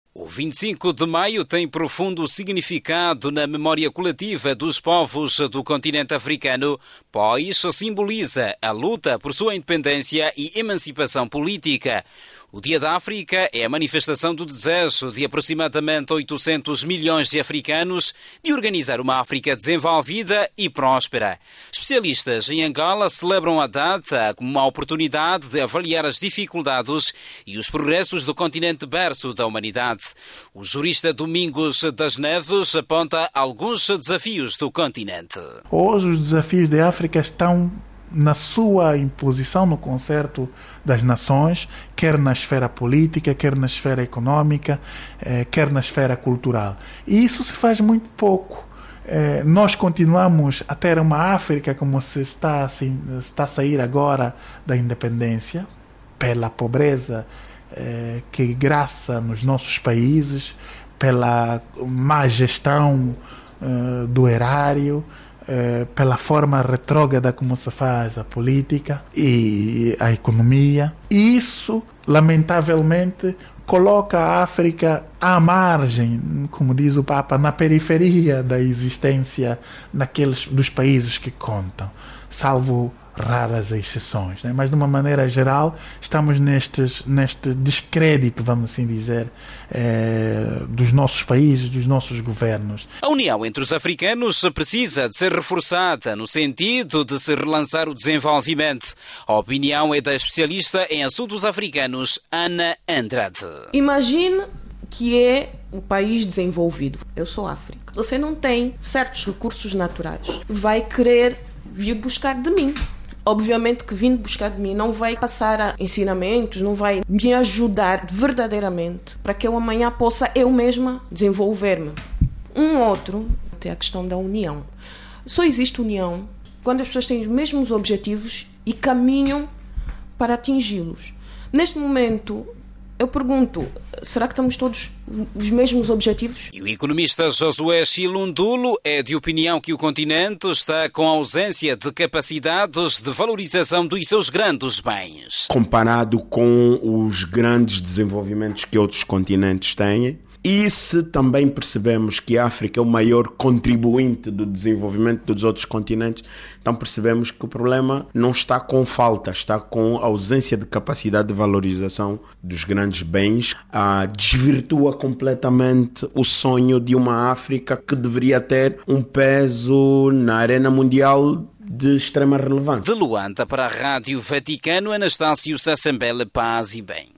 O 25 de maio tem profundo significado na memória coletiva dos povos do continente africano, pois simboliza a luta por sua independência e emancipação política. O Dia da África é a manifestação do desejo de aproximadamente 800 milhões de africanos de organizar uma África desenvolvida e próspera. Especialistas em Angola celebram a data como uma oportunidade de avaliar as dificuldades e os progressos do continente berço da humanidade. O jurista Domingos das Neves aponta alguns desafios do continente. Hoje os desafios da África estão na sua imposição no concerto das nações, quer na esfera política, quer na esfera económica, quer na esfera cultural. E isso se faz muito pouco. Nós continuamos a ter uma África como se está a sair agora da independência, pela pobreza que graça nos nossos países, pela má gestão do erário, pela forma retrógrada como se faz a política e a economia. E isso, lamentavelmente, coloca a África à margem, como diz o Papa, na periferia da existência dos países que contam, salvo raras exceções, né? Mas de uma maneira geral estamos neste descrédito, vamos assim dizer, dos nossos países, dos nossos governos. A união entre os africanos precisa de ser reforçada no sentido de se relançar o desenvolvimento. A opinião é da especialista em assuntos africanos, Ana Andrade. Imagine que é o país desenvolvido. Eu sou África. Você não tem certos recursos naturais. Vai querer vir buscar de mim. Obviamente que vindo buscar de mim não vai passar ensinamentos, não vai me ajudar verdadeiramente para que eu amanhã possa eu mesma desenvolver-me. Outro é a questão da união. Só existe união quando as pessoas têm os mesmos objetivos e caminham para atingi-los. Neste momento, eu pergunto, será que estamos todos os mesmos objetivos? E o economista Josué Chilundulo é de opinião que o continente está com ausência de capacidades de valorização dos seus grandes bens. Comparado com os grandes desenvolvimentos que outros continentes têm, e se também percebemos que a África é o maior contribuinte do desenvolvimento dos outros continentes, então percebemos que o problema não está com falta, está com ausência de capacidade de valorização dos grandes bens. Desvirtua completamente o sonho de uma África que deveria ter um peso na arena mundial de extrema relevância. De Luanda para a Rádio Vaticano, Anastácio Sassambele, paz e bem.